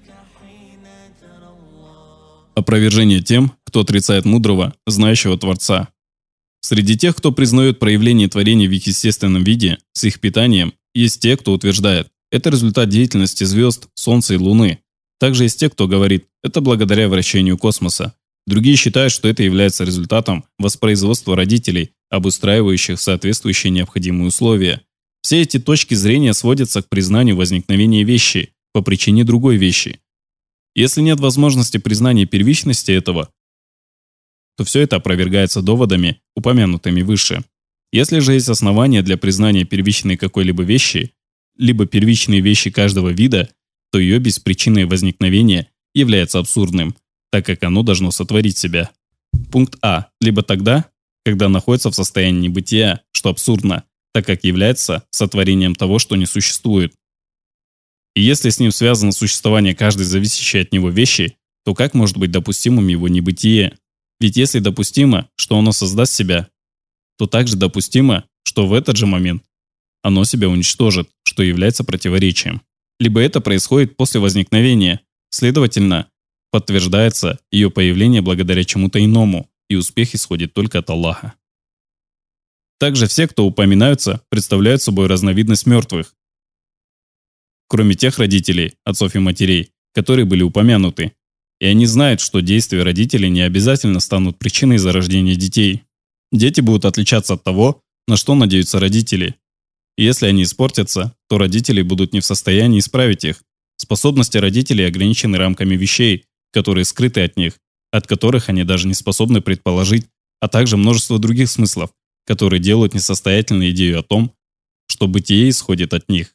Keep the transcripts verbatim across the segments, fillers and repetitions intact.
Опровержение тем, кто отрицает мудрого, знающего Творца. Среди тех, кто признает проявление творения в их естественном виде, с их питанием, есть те, кто утверждает, это результат деятельности звезд, Солнца и Луны. Также есть те, кто говорит, это благодаря вращению космоса. Другие считают, что это является результатом воспроизводства родителей, обустраивающих соответствующие необходимые условия. Все эти точки зрения сводятся к признанию возникновения вещи по причине другой вещи. Если нет возможности признания первичности этого, то все это опровергается доводами, упомянутыми выше. Если же есть основания для признания первичной какой-либо вещи, либо первичные вещи каждого вида, то ее беспричинное возникновение является абсурдным, так как оно должно сотворить себя. Пункт А. Либо тогда, когда находится в состоянии небытия, что абсурдно, так как является сотворением того, что не существует. И если с ним связано существование каждой зависящей от него вещи, то как может быть допустимым его небытие? Ведь если допустимо, что оно создаст себя, то также допустимо, что в этот же момент оно себя уничтожит, что является противоречием. Либо это происходит после возникновения, следовательно, подтверждается ее появление благодаря чему-то иному, и успех исходит только от Аллаха. Также все, кто упоминаются, представляют собой разновидность мертвых, кроме тех родителей, отцов и матерей, которые были упомянуты. И они знают, что действия родителей не обязательно станут причиной зарождения детей. Дети будут отличаться от того, на что надеются родители. И если они испортятся, то родители будут не в состоянии исправить их. Способности родителей ограничены рамками вещей, которые скрыты от них, от которых они даже не способны предположить, а также множество других смыслов, которые делают несостоятельной идею о том, что бытие исходит от них.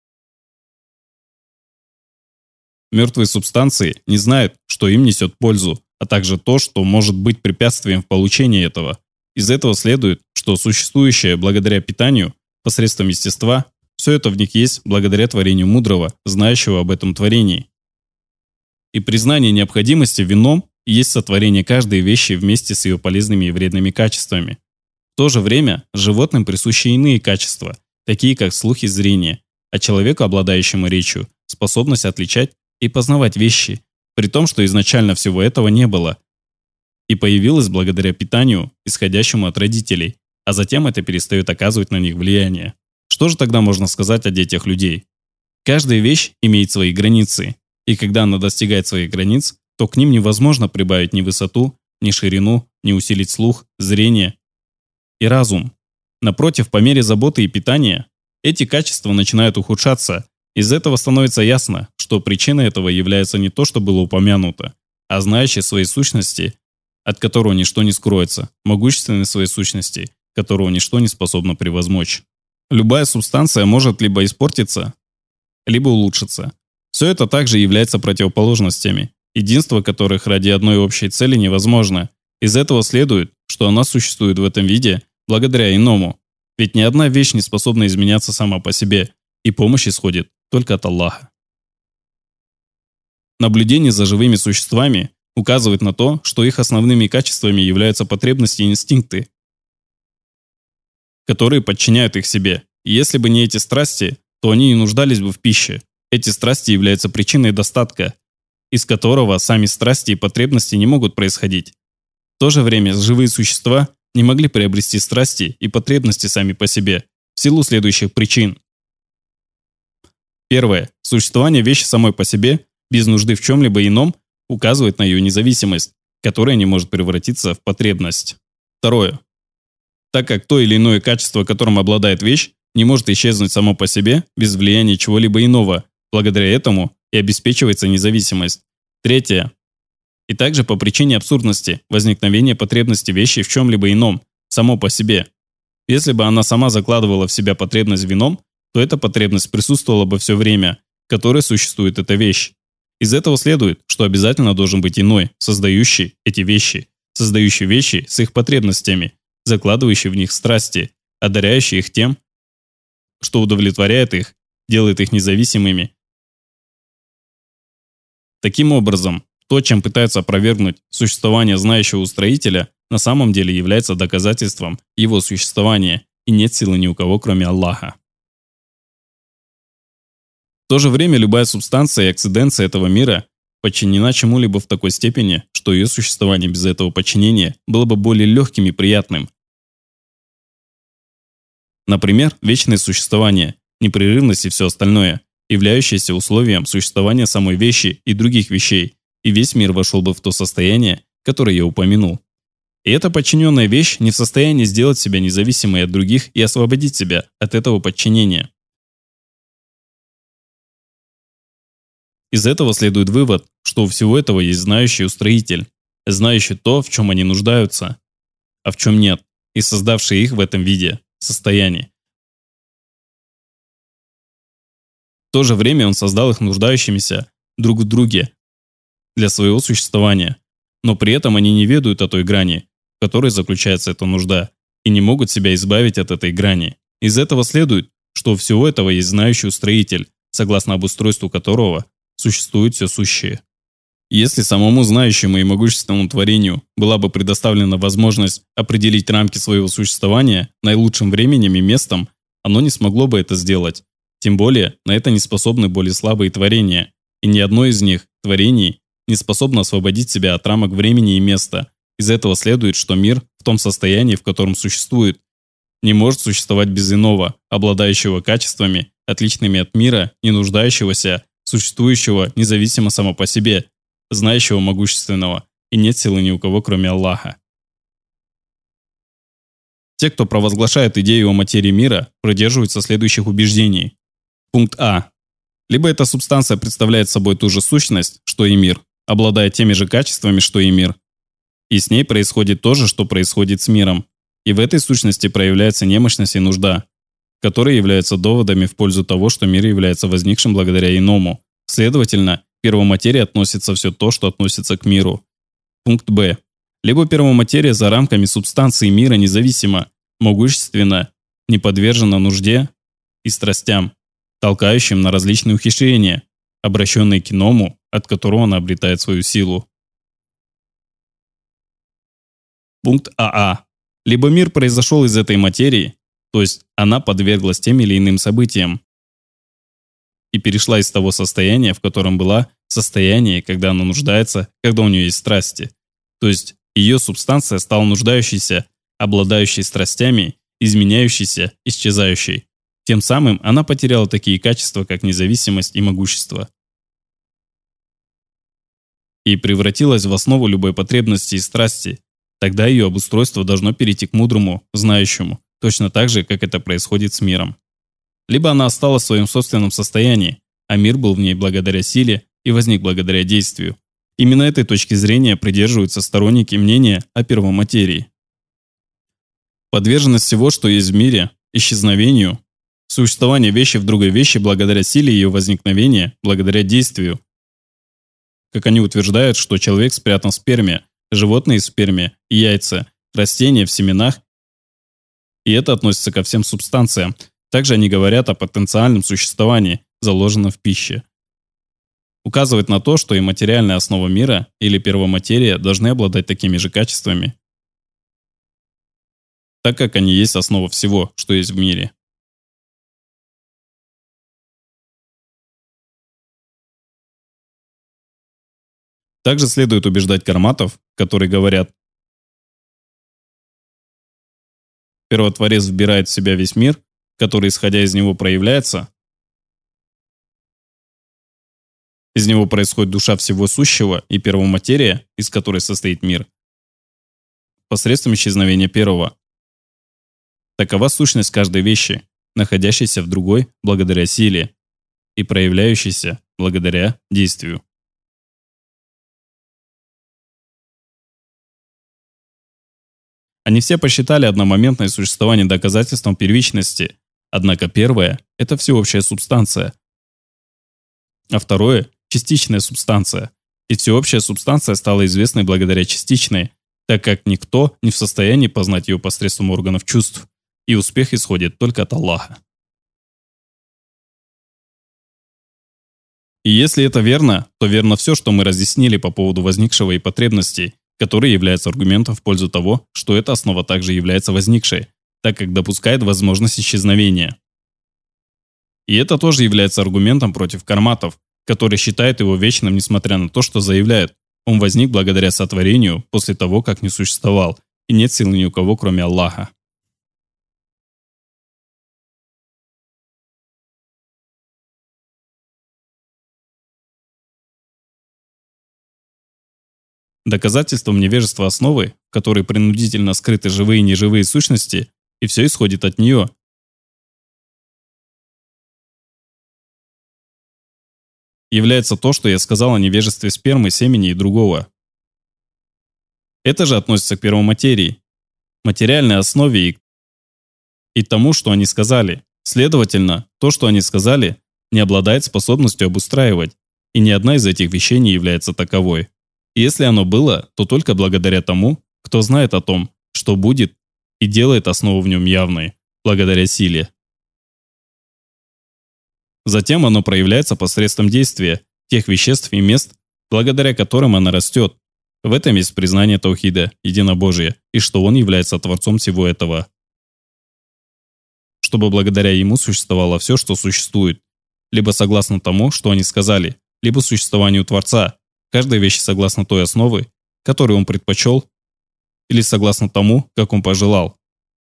Мертвые субстанции не знают, что им несет пользу, а также то, что может быть препятствием в получении этого. Из этого следует, что существующее благодаря питанию, посредством естества, все это в них есть благодаря творению мудрого, знающего об этом творении. И признание необходимости в ином есть сотворение каждой вещи вместе с ее полезными и вредными качествами. В то же время животным присущи иные качества, такие как слух и зрение, а человеку, обладающему речью, способность отличать и познавать вещи, при том, что изначально всего этого не было, и появилось благодаря питанию, исходящему от родителей, а затем это перестает оказывать на них влияние. Что же тогда можно сказать о детях людей? Каждая вещь имеет свои границы, и когда она достигает своих границ, то к ним невозможно прибавить ни высоту, ни ширину, ни усилить слух, зрение и разум. Напротив, по мере заботы и питания, эти качества начинают ухудшаться. Из этого становится ясно, что причиной этого является не то, что было упомянуто, а знающий своей сущности, от которого ничто не скроется, могущественной своей сущности, которого ничто не способно превозмочь. Любая субстанция может либо испортиться, либо улучшиться. Все это также является противоположностями, единство которых ради одной общей цели невозможно. Из этого следует, что она существует в этом виде благодаря иному. Ведь ни одна вещь не способна изменяться сама по себе, и помощь исходит только от Аллаха. Наблюдение за живыми существами указывает на то, что их основными качествами являются потребности и инстинкты, которые подчиняют их себе. И если бы не эти страсти, то они не нуждались бы в пище. Эти страсти являются причиной достатка, из которого сами страсти и потребности не могут происходить. В то же время живые существа не могли приобрести страсти и потребности сами по себе, в силу следующих причин. Первое. Существование вещи самой по себе, без нужды в чем-либо ином, указывает на ее независимость, которая не может превратиться в потребность. Второе. Так как то или иное качество, которым обладает вещь, не может исчезнуть само по себе без влияния чего-либо иного, благодаря этому и обеспечивается независимость. Третье. И также по причине абсурдности возникновения потребности вещи в чем-либо ином, само по себе. Если бы она сама закладывала в себя потребность в ином, то эта потребность присутствовала бы все время, в которое существует эта вещь. Из этого следует, что обязательно должен быть иной, создающий эти вещи, создающий вещи с их потребностями, закладывающий в них страсти, одаряющий их тем, что удовлетворяет их, делает их независимыми. Таким образом, то, чем пытаются опровергнуть существование знающего устроителя, на самом деле является доказательством его существования, и нет силы ни у кого, кроме Аллаха. В то же время любая субстанция и акциденция этого мира подчинена чему-либо в такой степени, что ее существование без этого подчинения было бы более легким и приятным. Например, вечное существование, непрерывность и все остальное, являющееся условием существования самой вещи и других вещей, и весь мир вошел бы в то состояние, которое я упомянул. И эта подчиненная вещь не в состоянии сделать себя независимой от других и освободить себя от этого подчинения. Из этого следует вывод, что у всего этого есть знающий устроитель, знающий то, в чем они нуждаются, а в чем нет, и создавший их в этом виде, состоянии. В то же время он создал их нуждающимися друг в друге для своего существования, но при этом они не ведают о той грани, в которой заключается эта нужда, и не могут себя избавить от этой грани. Из этого следует, что у всего этого есть знающий устроитель, согласно обустройству которого существует все сущее. Если самому знающему и могущественному творению была бы предоставлена возможность определить рамки своего существования наилучшим временем и местом, оно не смогло бы это сделать. Тем более, на это не способны более слабые творения, и ни одно из них, творений, не способно освободить себя от рамок времени и места. Из этого следует, что мир в том состоянии, в котором существует, не может существовать без иного, обладающего качествами, отличными от мира, не нуждающегося, существующего независимо само по себе, знающего могущественного, и нет силы ни у кого, кроме Аллаха. Те, кто провозглашает идею о материи мира, придерживаются следующих убеждений. Пункт А. Либо эта субстанция представляет собой ту же сущность, что и мир, обладая теми же качествами, что и мир, и с ней происходит то же, что происходит с миром, и в этой сущности проявляется немощность и нужда, которые являются доводами в пользу того, что мир является возникшим благодаря иному. Следовательно, к первоматерии относится все то, что относится к миру. Пункт Б. Либо первоматерия за рамками субстанции мира независима, могущественна, не подвержена нужде и страстям, толкающим на различные ухищрения, обращенные к иному, от которого она обретает свою силу. Пункт АА. Либо мир произошел из этой материи, то есть она подверглась тем или иным событиям и перешла из того состояния, в котором была, в состояние, когда она нуждается, когда у нее есть страсти. То есть ее субстанция стала нуждающейся, обладающей страстями, изменяющейся, исчезающей. Тем самым она потеряла такие качества, как независимость и могущество. И превратилась в основу любой потребности и страсти. Тогда ее обустройство должно перейти к мудрому, знающему, точно так же, как это происходит с миром. Либо она осталась в своем собственном состоянии, а мир был в ней благодаря силе и возник благодаря действию. Именно этой точки зрения придерживаются сторонники мнения о первоматерии. Подверженность всего, что есть в мире, исчезновению, существование вещи в другой вещи благодаря силе ее возникновения, благодаря действию. Как они утверждают, что человек спрятан в сперме, животные в сперме и яйца, растения в семенах, и это относится ко всем субстанциям. Также они говорят о потенциальном существовании, заложенном в пище. Указывает на то, что и материальная основа мира или первоматерия должны обладать такими же качествами, так как они есть основа всего, что есть в мире. Также следует убеждать карматов, которые говорят: Первотворец вбирает в себя весь мир, который, исходя из него, проявляется. Из него происходит душа всего сущего и первоматерия, из которой состоит мир, посредством исчезновения первого. Такова сущность каждой вещи, находящейся в другой благодаря силе и проявляющейся благодаря действию. Они все посчитали одномоментное существование доказательством первичности, однако первое – это всеобщая субстанция, а второе – частичная субстанция. И всеобщая субстанция стала известной благодаря частичной, так как никто не в состоянии познать ее посредством органов чувств, и успех исходит только от Аллаха. И если это верно, то верно все, что мы разъяснили по поводу возникшего и потребностей, которые являются аргументом в пользу того, что эта основа также является возникшей, так как допускает возможность исчезновения. И это тоже является аргументом против карматов, которые считают его вечным, несмотря на то, что заявляют: он возник благодаря сотворению после того, как не существовал, и нет сил ни у кого, кроме Аллаха. Доказательством невежества основы, в которой принудительно скрыты живые и неживые сущности, и все исходит от нее, является то, что я сказал о невежестве спермы, семени и другого. Это же относится к первоматерии, материальной основе и, и тому, что они сказали. Следовательно, то, что они сказали, не обладает способностью обустраивать, и ни одна из этих вещей не является таковой. И если оно было, то только благодаря тому, кто знает о том, что будет, и делает основу в нем явной, благодаря силе. Затем оно проявляется посредством действия тех веществ и мест, благодаря которым оно растет. В этом есть признание таухида, единобожия, и что он является творцом всего этого. Чтобы благодаря ему существовало все, что существует, либо согласно тому, что они сказали, либо существованию Творца, каждой вещи согласно той основы, которую он предпочел, или согласно тому, как он пожелал.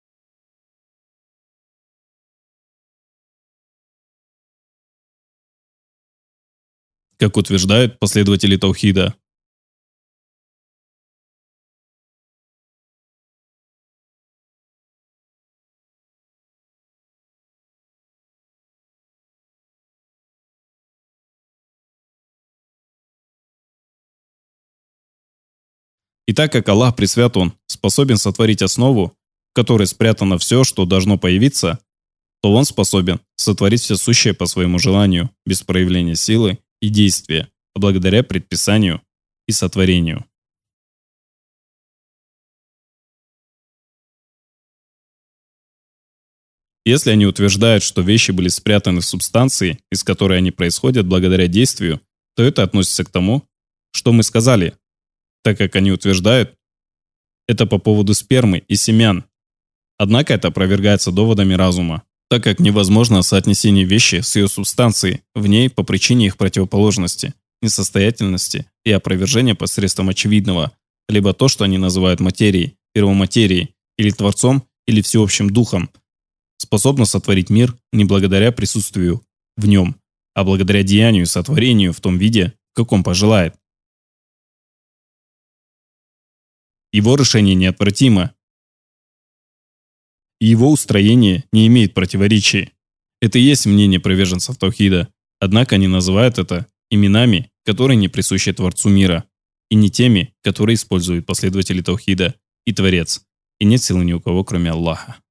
Как утверждают последователи таухида. И так как Аллах пресвят Он способен сотворить основу, в которой спрятано все, что должно появиться, то Он способен сотворить все сущее по своему желанию, без проявления силы и действия, а благодаря предписанию и сотворению. Если они утверждают, что вещи были спрятаны в субстанции, из которой они происходят благодаря действию, то это относится к тому, что мы сказали, так как они утверждают это по поводу спермы и семян. Однако это опровергается доводами разума, так как невозможно соотнесение вещи с ее субстанцией в ней по причине их противоположности, несостоятельности и опровержения посредством очевидного, либо то, что они называют материей, первоматерией, или Творцом, или всеобщим Духом, способно сотворить мир не благодаря присутствию в нем, а благодаря деянию и сотворению в том виде, в каком пожелает. Его решение неотвратимо. И его устроение не имеет противоречий. Это и есть мнение приверженцев таухида, однако они называют это именами, которые не присущи Творцу мира, и не теми, которые используют последователи таухида и Творец, и нет силы ни у кого, кроме Аллаха.